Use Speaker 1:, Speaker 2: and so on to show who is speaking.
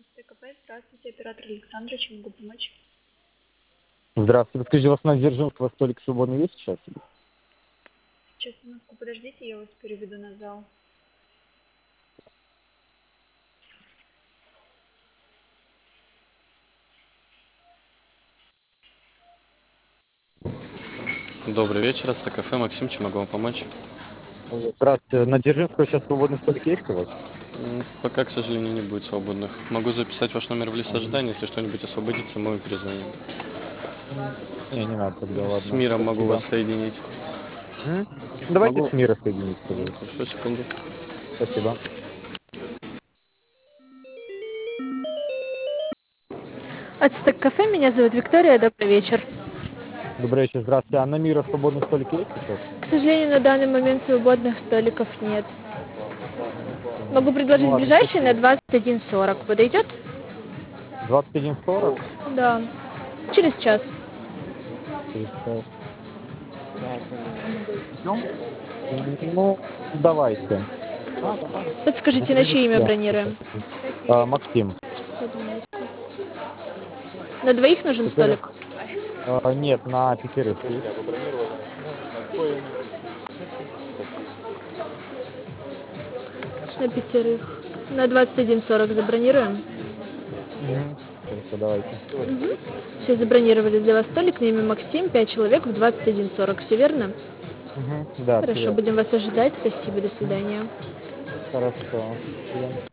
Speaker 1: ТКП, здравствуйте, оператор Александра, чем могу помочь?
Speaker 2: Здравствуйте. Скажите, у вас на Дзержинского столик свободный есть сейчас?
Speaker 1: Сейчас, минутку, подождите, я вас переведу на зал.
Speaker 3: Добрый вечер, это кафе Максим, чем могу вам помочь?
Speaker 2: Здравствуйте. На Дзержинского сейчас свободный столик есть у вас?
Speaker 3: Пока, к сожалению, не будет свободных. Могу записать ваш номер в лист ожидания, если что-нибудь освободится, мы вам перезвоним.
Speaker 2: Не надо тогда,
Speaker 3: С
Speaker 2: ладно.
Speaker 3: миром могу
Speaker 2: Спасибо.
Speaker 3: вас соединить.
Speaker 2: Давайте
Speaker 3: Могу?
Speaker 2: с мира соединить, пожалуйста.
Speaker 3: Хорошо, секунду.
Speaker 2: Спасибо.
Speaker 4: Ацтек кафе, меня зовут Виктория, добрый вечер.
Speaker 2: Добрый вечер, здравствуйте. А на мира свободный столик есть сейчас?
Speaker 4: К сожалению, на данный момент свободных столиков нет. Могу предложить
Speaker 2: Ну ладно,
Speaker 4: ближайший на
Speaker 2: спасибо.
Speaker 4: 21:40. Подойдет?
Speaker 2: 21:40?
Speaker 4: Да. Через час.
Speaker 2: Ну, давайте.
Speaker 4: Подскажите, на чье имя бронируем?
Speaker 2: Максим.
Speaker 4: На двоих нужен столик?
Speaker 2: Нет, на 5.
Speaker 4: На 5. На 21:40 забронируем?
Speaker 2: Хорошо, давайте.
Speaker 4: Все, забронировали для вас столик на имя Максим, 5 человек в 21:40. Все верно?
Speaker 2: Да,
Speaker 4: Хорошо,
Speaker 2: привет.
Speaker 4: будем вас ожидать. Спасибо, до свидания.
Speaker 2: Хорошо.